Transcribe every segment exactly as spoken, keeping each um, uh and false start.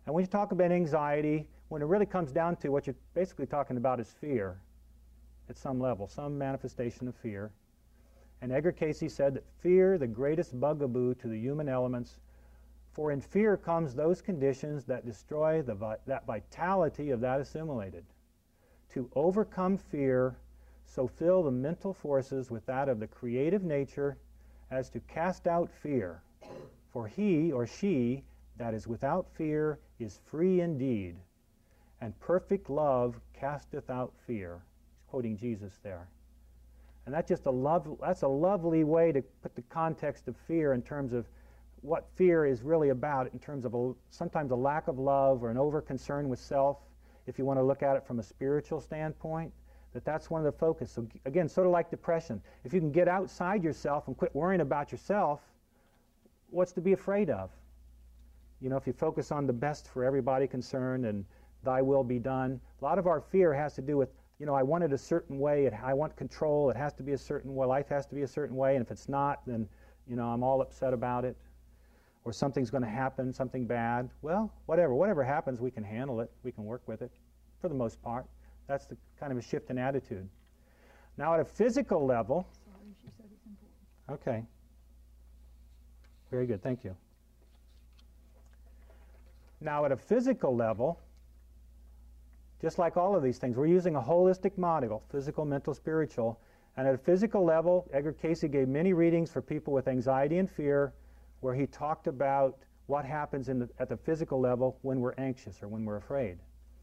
And when you talk about anxiety, when it really comes down to what you're basically talking about is fear at some level, some manifestation of fear. And Edgar Cayce said that fear, the greatest bugaboo to the human elements, for in fear comes those conditions that destroy the vi- that vitality of that assimilated. To overcome fear, so fill the mental forces with that of the creative nature as to cast out fear. For he or she that is without fear is free indeed, and perfect love casteth out fear. He's quoting Jesus there. And that's just a love, that's a lovely way to put the context of fear in terms of what fear is really about, in terms of a, sometimes a lack of love or an over-concern with self, if you want to look at it from a spiritual standpoint, that that's one of the focus. So again, sort of like depression. If you can get outside yourself and quit worrying about yourself, what's to be afraid of? You know, if you focus on the best for everybody concerned and thy will be done, a lot of our fear has to do with, you know, I want it a certain way, it, I want control, it has to be a certain way, life has to be a certain way, and if it's not, then, you know, I'm all upset about it. Or something's going to happen, something bad. Well, whatever. Whatever happens, we can handle it. We can work with it, for the most part. That's the kind of a shift in attitude. Now, at a physical level... Sorry, she said it's important. Okay. Very good. Thank you. Now, at a physical level, just like all of these things, we're using a holistic model, physical, mental, spiritual. And at a physical level, Edgar Cayce gave many readings for people with anxiety and fear, where he talked about what happens in the, at the physical level when we're anxious or when we're afraid.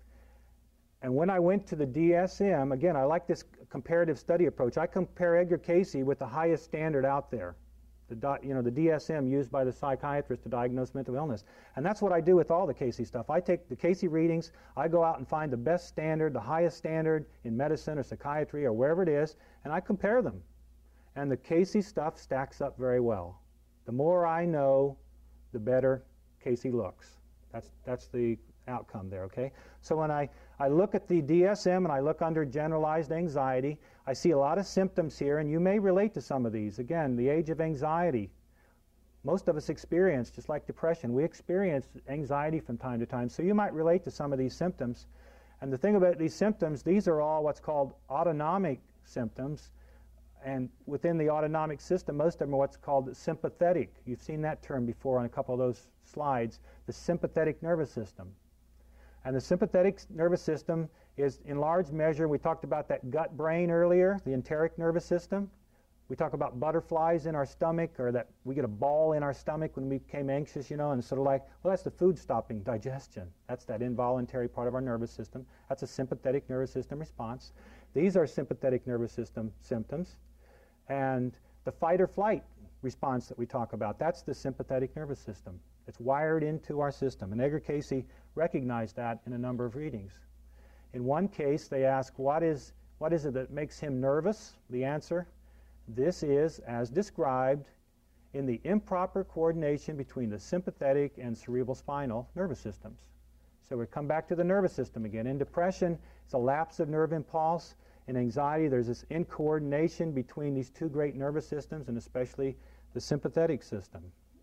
And when I went to the D S M, again, I like this comparative study approach. I compare Edgar Cayce with the highest standard out there, the, di- you know, the D S M used by the psychiatrist to diagnose mental illness. And that's what I do with all the Cayce stuff. I take the Cayce readings, I go out and find the best standard, the highest standard in medicine or psychiatry or wherever it is, and I compare them. And the Cayce stuff stacks up very well. The more I know, the better Cayce looks. That's, that's the outcome there, okay? So when I, I look at the D S M and I look under generalized anxiety, I see a lot of symptoms here, and you may relate to some of these. Again, the age of anxiety. Most of us experience, just like depression, we experience anxiety from time to time, so you might relate to some of these symptoms. And the thing about these symptoms, these are all what's called autonomic symptoms. And within the autonomic system, most of them are what's called sympathetic. You've seen that term before on a couple of those slides, the sympathetic nervous system. And the sympathetic nervous system is, in large measure, we talked about that gut brain earlier, the enteric nervous system. We talk about butterflies in our stomach, or that we get a ball in our stomach when we became anxious, you know, and sort of like, well, that's the food stopping digestion. That's that involuntary part of our nervous system. That's a sympathetic nervous system response. These are sympathetic nervous system symptoms. And the fight or flight response that we talk about, that's the sympathetic nervous system. It's wired into our system. And Edgar Cayce recognized that in a number of readings. In one case, they ask, what is, what is it that makes him nervous? The answer, this is, as described, in the improper coordination between the sympathetic and cerebral spinal nervous systems. So we come back to the nervous system again. In depression, it's a lapse of nerve impulse. In anxiety, there's this incoordination between these two great nervous systems, and especially the sympathetic system.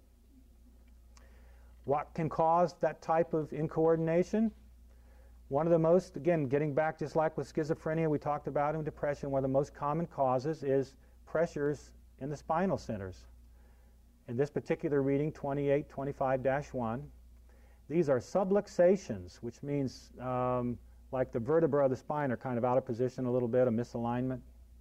What can cause that type of incoordination? One of the most, again, getting back just like with schizophrenia we talked about in depression, one of the most common causes is pressures in the spinal centers. In this particular reading, twenty-eight twenty-five dash one, these are subluxations, which means um, like the vertebrae of the spine are kind of out of position a little bit, a misalignment.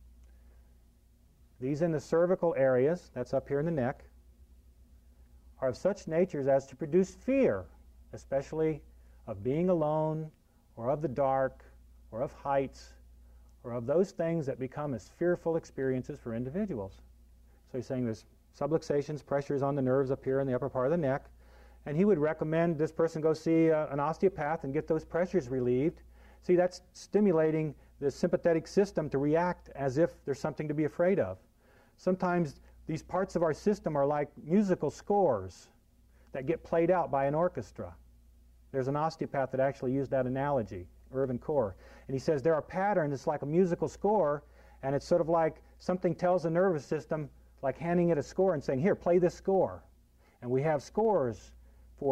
These in the cervical areas, that's up here in the neck, are of such natures as to produce fear, especially of being alone, or of the dark, or of heights, or of those things that become as fearful experiences for individuals. So he's saying there's subluxations, pressures on the nerves up here in the upper part of the neck, and he would recommend this person go see uh, an osteopath and get those pressures relieved. See, that's stimulating the sympathetic system to react as if there's something to be afraid of. Sometimes these parts of our system are like musical scores that get played out by an orchestra. There's an osteopath that actually used that analogy, Irvin Core. And he says there are patterns, it's like a musical score, and it's sort of like something tells the nervous system, like handing it a score and saying, here, play this score. And we have scores for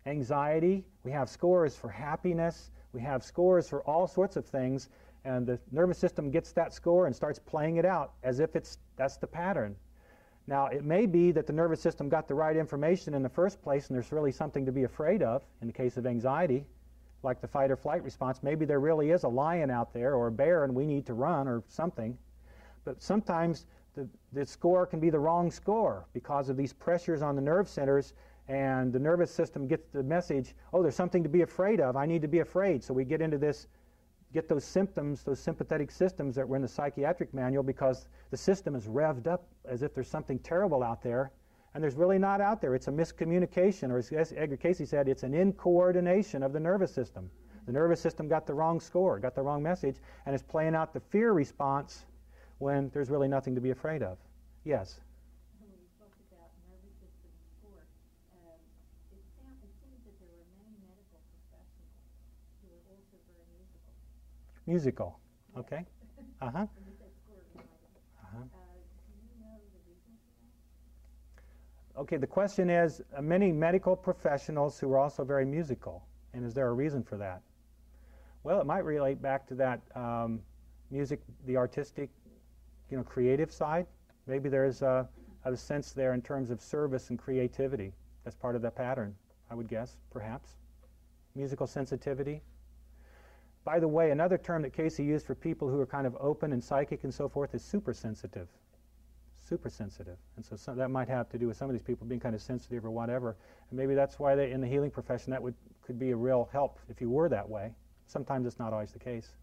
anxiety, we have scores for happiness, we have scores for all sorts of things, and the nervous system gets that score and starts playing it out as if it's that's the pattern. Now, it may be that the nervous system got the right information in the first place and there's really something to be afraid of in the case of anxiety, like the fight or flight response. Maybe there really is a lion out there or a bear and we need to run or something. But sometimes the, the score can be the wrong score because of these pressures on the nerve centers, and the nervous system gets the message, oh, there's something to be afraid of, I need to be afraid. So we get into this, get those symptoms, those sympathetic systems that were in the psychiatric manual, because the system is revved up as if there's something terrible out there, and there's really not out there. It's a miscommunication, or as Edgar Cayce said, it's an incoordination of the nervous system. The nervous system got the wrong score, got the wrong message, and is playing out the fear response when there's really nothing to be afraid of. Yes? When you talked about nervous system score, um, it, sound, it seems that there were many medical professionals who were also very musical. Musical, okay. Uh-huh. And you said score reminded. Uh-huh. Uh, do you know the reason for that? Okay, the question is, uh, many medical professionals who are also very musical, and is there a reason for that? Well, it might relate back to that um, music, the artistic, you know, creative side. Maybe there's a, a sense there in terms of service and creativity. That's part of the pattern, I would guess, perhaps. Musical sensitivity. By the way, another term that Cayce used for people who are kind of open and psychic and so forth is supersensitive. Supersensitive. And so some, that might have to do with some of these people being kind of sensitive or whatever. And maybe that's why they, in the healing profession, that would could be a real help if you were that way. Sometimes it's not always the case.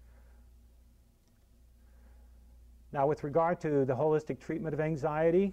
Now, with regard to the holistic treatment of anxiety,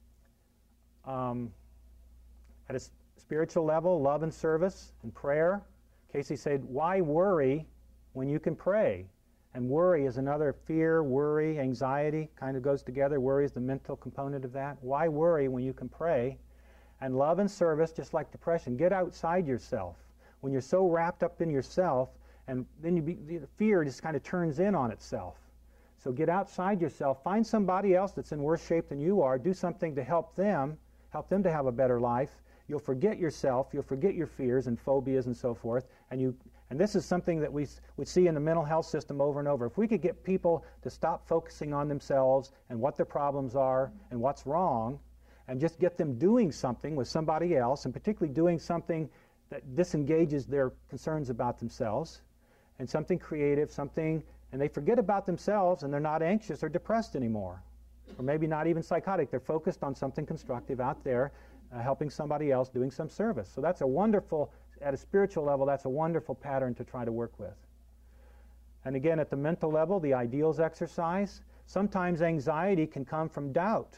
um, at a spiritual level, love and service and prayer, Cayce said, why worry when you can pray? And worry is another fear, worry, anxiety, kind of goes together. Worry is the mental component of that. Why worry when you can pray? And love and service, just like depression, get outside yourself. When you're so wrapped up in yourself, and then you be, the fear just kind of turns in on itself. So get outside yourself, find somebody else that's in worse shape than you are, do something to help them, help them to have a better life. You'll forget yourself, you'll forget your fears and phobias and so forth, and you and this is something that we would see in the mental health system over and over. If we could get people to stop focusing on themselves and what their problems are and what's wrong, and just get them doing something with somebody else, and particularly doing something that disengages their concerns about themselves, and something creative, something, and they forget about themselves and they're not anxious or depressed anymore. Or maybe not even psychotic. They're focused on something constructive out there, uh, helping somebody else, doing some service. So that's a wonderful, at a spiritual level, that's a wonderful pattern to try to work with. And again, at the mental level, the ideals exercise. Sometimes anxiety can come from doubt.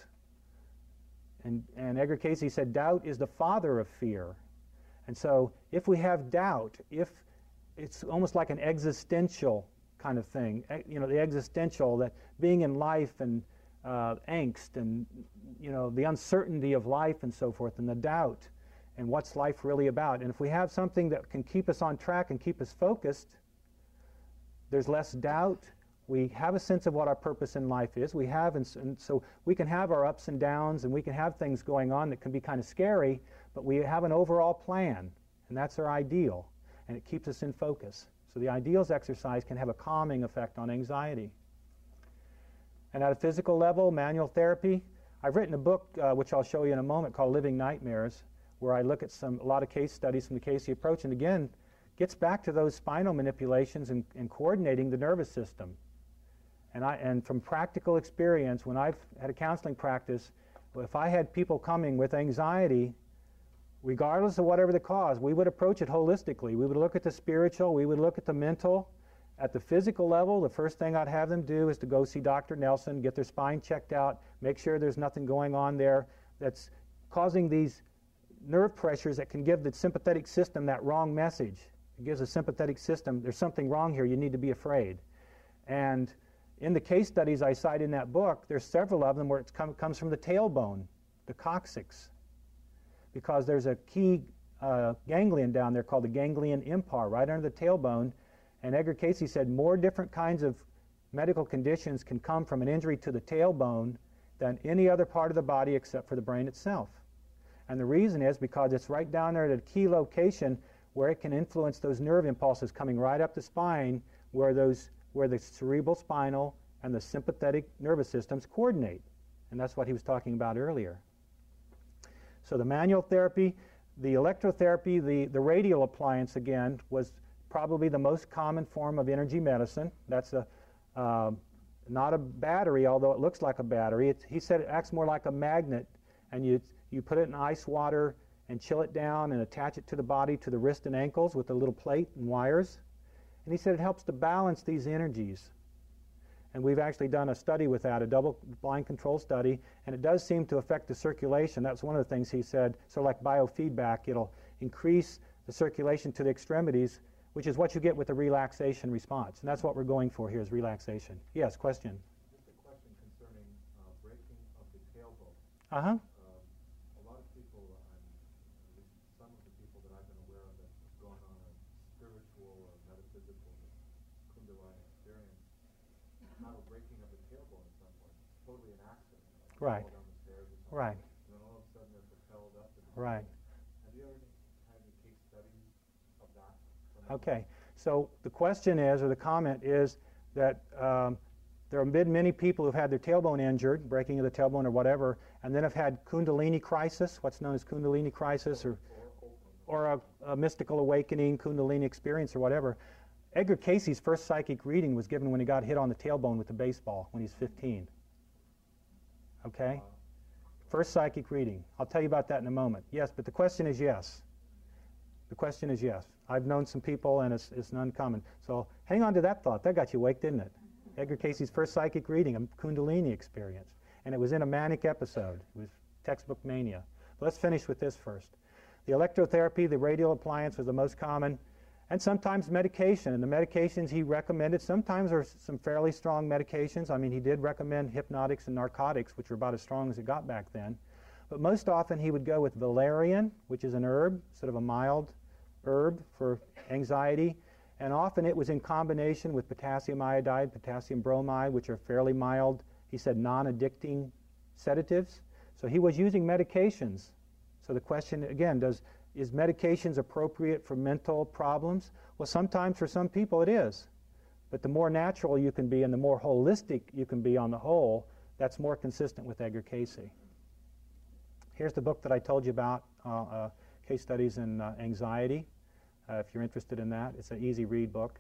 And, and Edgar Cayce said, doubt is the father of fear. And so if we have doubt, if it's almost like an existential kind of thing, you know, the existential, that being in life and uh, angst and, you know, the uncertainty of life and so forth, and the doubt, and what's life really about. And if we have something that can keep us on track and keep us focused, there's less doubt. We have a sense of what our purpose in life is. We have, and so we can have our ups and downs, and we can have things going on that can be kind of scary, but we have an overall plan, and that's our ideal, and it keeps us in focus. So the ideals exercise can have a calming effect on anxiety. And at a physical level, manual therapy. I've written a book, uh, which I'll show you in a moment, called Living Nightmares, where I look at some a lot of case studies from the Cayce approach, and again, gets back to those spinal manipulations and, and coordinating the nervous system. And, I, and from practical experience, when I've had a counseling practice, if I had people coming with anxiety, regardless of whatever the cause, we would approach it holistically. We would look at the spiritual, we would look at the mental. At the physical level, the first thing I'd have them do is to go see Doctor Nelson, get their spine checked out, make sure there's nothing going on there that's causing these nerve pressures that can give the sympathetic system that wrong message. It gives the sympathetic system, there's something wrong here, you need to be afraid. And in the case studies I cite in that book, there's several of them where it com comes from the tailbone, the coccyx, because there's a key uh, ganglion down there called the ganglion impar, right under the tailbone. And Edgar Cayce said more different kinds of medical conditions can come from an injury to the tailbone than any other part of the body except for the brain itself. And the reason is because it's right down there at a key location where it can influence those nerve impulses coming right up the spine, where those where the cerebral spinal and the sympathetic nervous systems coordinate. And that's what he was talking about earlier. So the manual therapy, the electrotherapy, the, the radial appliance, again, was probably the most common form of energy medicine. That's a, uh, not a battery, although it looks like a battery. It's, he said it acts more like a magnet, and you, you put it in ice water and chill it down and attach it to the body, to the wrist and ankles with a little plate and wires. And he said it helps to balance these energies. And we've actually done a study with that, a double-blind control study, and it does seem to affect the circulation. That's one of the things he said. So like biofeedback, it'll increase the circulation to the extremities, which is what you get with the relaxation response. And that's what we're going for here is relaxation. Yes, question? Just a question concerning uh, breaking of the tailbone. Uh-huh. Um, a lot of people, I'm, at least some of the people that I've been aware of that have gone on a spiritual or metaphysical Kundalini experience, have a breaking of the tailbone at some point. It's totally an accident. Like Right. fall down the stairs or something. Right. And then all of a sudden they're propelled up. And Right. Have you ever had any case studies of that? Okay. So the question is, or the comment is, that um, there have been many people who've had their tailbone injured, breaking of the tailbone or whatever, and then have had Kundalini crisis, what's known as Kundalini crisis, or, or a, a mystical awakening, Kundalini experience, or whatever. Edgar Casey's first psychic reading was given when he got hit on the tailbone with a baseball when he was fifteen. Okay? First psychic reading. I'll tell you about that in a moment. Yes, but the question is yes. The question is yes. I've known some people, and it's, it's uncommon. So hang on to that thought. That got you awake, didn't it? Edgar Casey's first psychic reading, a Kundalini experience. And it was in a manic episode. It was textbook mania. But let's finish with this first. The electrotherapy, the radial appliance was the most common, and sometimes medication. And the medications he recommended sometimes are some fairly strong medications. I mean, he did recommend hypnotics and narcotics, which were about as strong as it got back then. But most often he would go with valerian, which is an herb, sort of a mild herb for anxiety. And often it was in combination with potassium iodide, potassium bromide, which are fairly mild, he said, non-addicting sedatives. So he was using medications. So the question, again, does is medications appropriate for mental problems? Well, sometimes for some people it is. But the more natural you can be and the more holistic you can be on the whole, that's more consistent with Edgar Casey. Here's the book that I told you about, uh, uh, Case Studies in uh, Anxiety. Uh, if you're interested in that, it's an easy read book.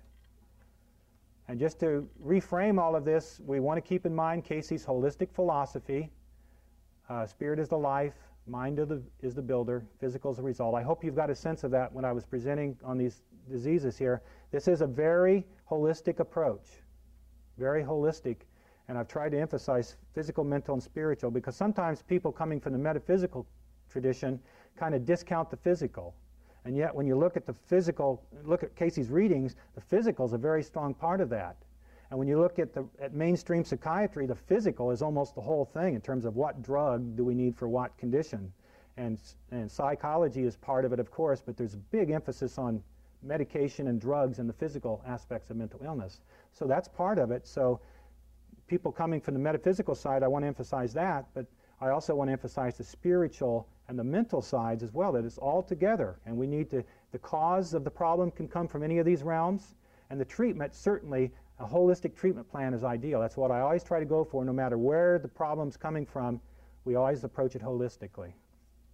And just to reframe all of this, we want to keep in mind Casey's holistic philosophy. Uh, spirit is the life, mind is the, is the builder, physical is the result. I hope you've got a sense of that when I was presenting on these diseases here. This is a very holistic approach, very holistic. And I've tried to emphasize physical, mental, and spiritual because sometimes people coming from the metaphysical tradition kind of discount the physical. And yet when you look at the physical, look at Casey's readings, the physical is a very strong part of that. And when you look at, the, at mainstream psychiatry, the physical is almost the whole thing in terms of what drug do we need for what condition. And, and psychology is part of it, of course, but there's a big emphasis on medication and drugs and the physical aspects of mental illness. So that's part of it. So people coming from the metaphysical side, I want to emphasize that, but I also want to emphasize the spiritual and the mental sides as well, that it's all together. And we need to, the cause of the problem can come from any of these realms, and the treatment, certainly, a holistic treatment plan is ideal. That's what I always try to go for, no matter where the problem's coming from, we always approach it holistically.